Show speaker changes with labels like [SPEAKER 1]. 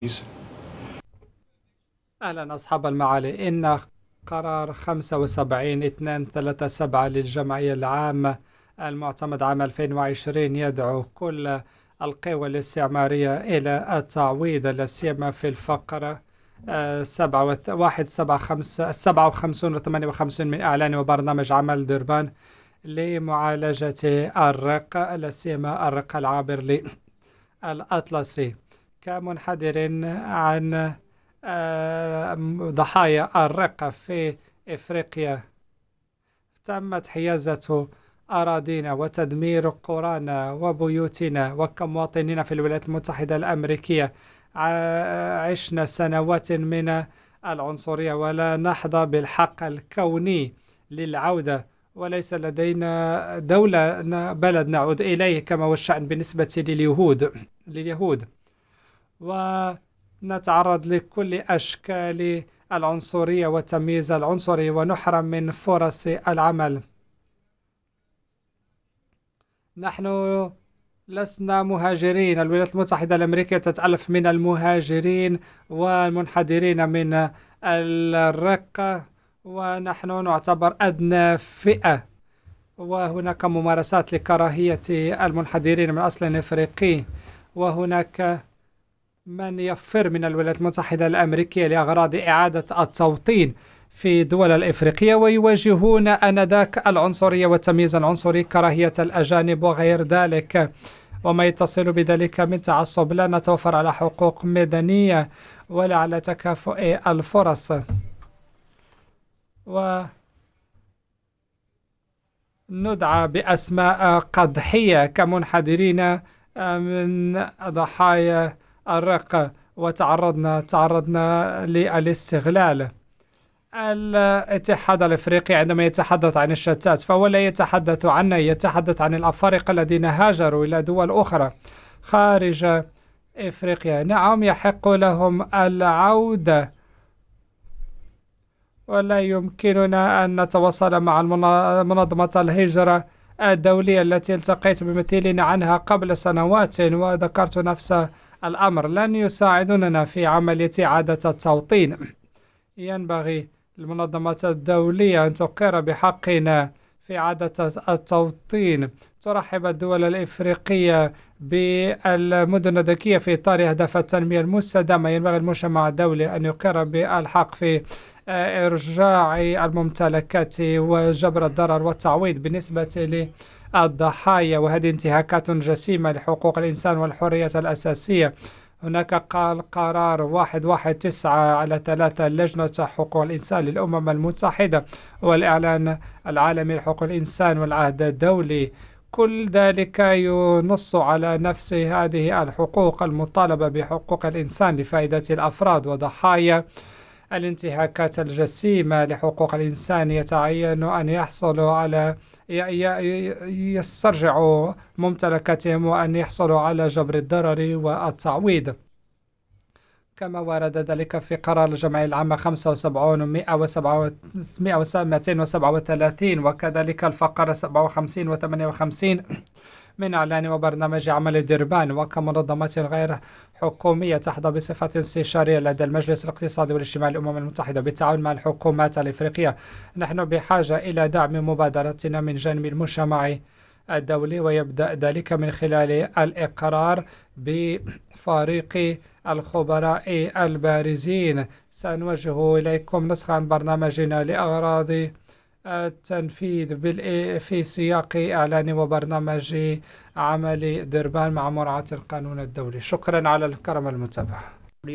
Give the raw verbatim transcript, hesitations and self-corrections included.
[SPEAKER 1] أهلا أصحاب المعالي. إن قرار خمسة وسبعين اثنين ثلاثة سبعة للجمعية العامة المعتمد عام ألفين وعشرين يدعو كل القوى الاستعمارية إلى التعويض، لا سيما في الفقرة آه، سبعة وث- واحد سبعة خمسة سبعة وخمسون وثمانية وخمسين من إعلان وبرنامج عمل ديربان لمعالجة الرق، لا سيما الرق العابر الأطلسي، كمنحدر عن آه، ضحايا الرقة في إفريقيا. تمت حيازة أراضينا وتدمير قرانا وبيوتنا، وكمواطنين في الولايات المتحدة الأمريكية ع- عشنا سنوات من العنصرية ولا نحظى بالحق الكوني للعودة، وليس لدينا دولة ن- بلد نعود إليه كما هو الشأن بالنسبة لليهود لليهود ونتعرض لكل أشكال العنصرية والتمييز العنصري ونحرم من فرص العمل. نحن لسنا مهاجرين، الولايات المتحدة الأمريكية تتألف من المهاجرين والمنحدرين من الرقة، ونحن نعتبر أدنى فئة، وهناك ممارسات لكراهية المنحدرين من أصل إفريقي، وهناك من يفر من الولايات المتحدة الأمريكية لأغراض إعادة التوطين في دول الإفريقية، ويواجهون آنذاك العنصرية والتمييز العنصري، كراهية الأجانب وغير ذلك، وما يتصل بذلك من تعصب. لا نتوفر على حقوق مدنية ولا على تكافؤ الفرص، وندعى بأسماء قدحية كمنحدرين من ضحايا الرق، وتعرضنا تعرضنا للاستغلال. الاتحاد الافريقي عندما يتحدث عن الشتات فهو لا يتحدث عنا، يتحدث عن الافارقه الذين هاجروا الى دول اخرى خارج افريقيا. نعم، يحق لهم العوده، ولا يمكننا أن نتواصل مع المنا- منظمة الهجرة الدولية التي التقيت بمثيلين عنها قبل سنوات وذكرت نفس الأمر. لن يساعدوننا في عملية إعادة التوطين. ينبغي للمنظمة الدولية أن تقر بحقنا في إعادة التوطين. ترحب الدول الإفريقية بالمدن الذكية في إطار أهداف التنمية المستدامة. ينبغي المجتمع الدولي أن يقر بالحق في آه، إرجاع الممتلكات وجبر الضرر والتعويض بالنسبة للضحايا، وهذه انتهاكات جسيمة لحقوق الإنسان والحريات الأساسية. هناك قال قرار واحد واحد تسعة على ثلاثة لجنة حقوق الإنسان للأمم المتحدة والإعلان العالمي لحقوق الإنسان والعهد الدولي، كل ذلك ينص على نفس هذه الحقوق المطالبة بحقوق الإنسان لفائدة الأفراد وضحايا الانتهاكات الجسيمة لحقوق الإنسان. يتعين أن يحصلوا على يسترجعوا ممتلكاتهم وأن يحصلوا على جبر الضرر والتعويض، كما ورد ذلك في قرار الجمعية العامة خمسة وسبعين مئتين وسبعة وثلاثين، وكذلك الفقرة سبعة وخمسين و ثمانية وخمسين من إعلان وبرنامج عمل ديربان. وكمنظمات غير حكومية تحظى بصفة استشارية لدى المجلس الاقتصادي والاجتماعي للأمم المتحدة بالتعاون مع الحكومات الإفريقية، نحن بحاجة إلى دعم مبادرتنا من جانب المجتمع الدولي، ويبدأ ذلك من خلال الإقرار بفريق الخبراء البارزين. سنوجه إليكم نسخة من برنامجنا لأغراض التنفيذ في سياق إعلان وبرنامج عمل ديربان مع مراعاة القانون الدولي. شكرا على الكرم المتابعة.